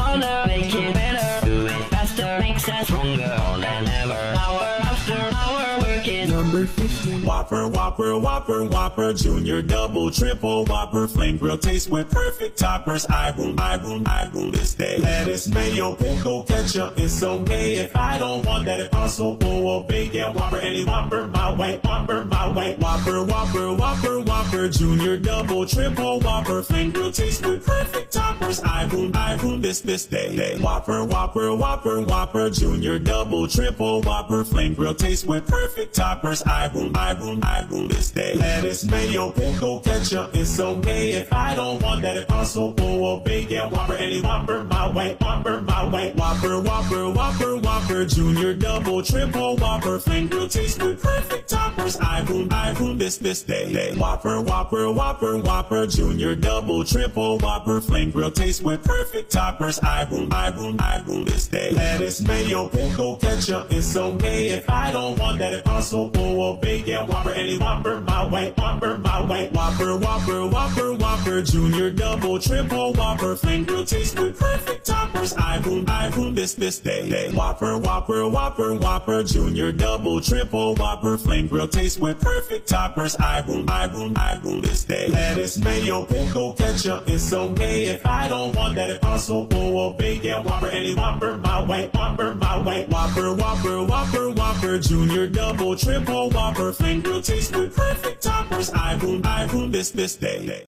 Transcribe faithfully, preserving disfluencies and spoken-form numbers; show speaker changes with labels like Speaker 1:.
Speaker 1: harder, make it better. Do it faster, makes us stronger than ever. Hour after hour, working.
Speaker 2: Number fifteen.
Speaker 3: Whopper, Whopper, Whopper, Whopper, Junior, Double, Triple, Whopper, Flame Grill, taste with perfect toppers. I boom, I boom, I boom this day. Lettuce, mayo, pickle, ketchup, it's okay. If I don't want that, it also will obey. Yeah, Whopper, any Whopper, my way, Whopper, my way. Whopper, Whopper, Whopper, Whopper, Junior, Double, Triple, Whopper, Flame Grill, taste with perfect toppers. I boom, I boom this this day. Whopper, Whopper, Whopper, Whopper, Junior, Double, Triple, Whopper, Flame Grill, taste with perfect toppers. I boom, I boom, I boom this day. Lettuce, mayo, pickle, ketchup, it's okay. If I don't want that, it also will obey. Yeah, Whopper, any Whopper, my way, Whopper, my way. Whopper, Whopper, Whopper, Whopper, Junior, Double, Triple, Whopper, Flame Grill, taste with perfect toppers. I boom, I boom this this day. Whopper, Whopper, Whopper, Whopper, Junior, Double, Triple, Whopper, Flame Grill, taste with perfect toppers. I boom, I boom, I boom this day. Lettuce, mayo, pickle, ketchup, it's okay. If I don't want that, it also will obey. Yeah, Whopper, any Whopper, my way, Whopper, my way. Whopper, Whopper, Whopper, Whopper, Junior, Double, Triple, Whopper, Flame Grill, taste with perfect toppers. I boom, I boom this this day. Whopper, Whopper, Whopper, Whopper, Junior, Double, Triple, Whopper, Flame Grill, taste with perfect toppers. I boom, I boom, I boom this day. Lettuce, mayo, pickle, ketchup, it's okay. If I don't want that, it also will obey. Yeah, Whopper, any Whopper, my way, Whopper, my way. Whopper, Whopper, Whopper, Whopper, Junior, Double, Triple, Whopper, Flame Grill, taste with perfect toppers. I boom, I boom this this day.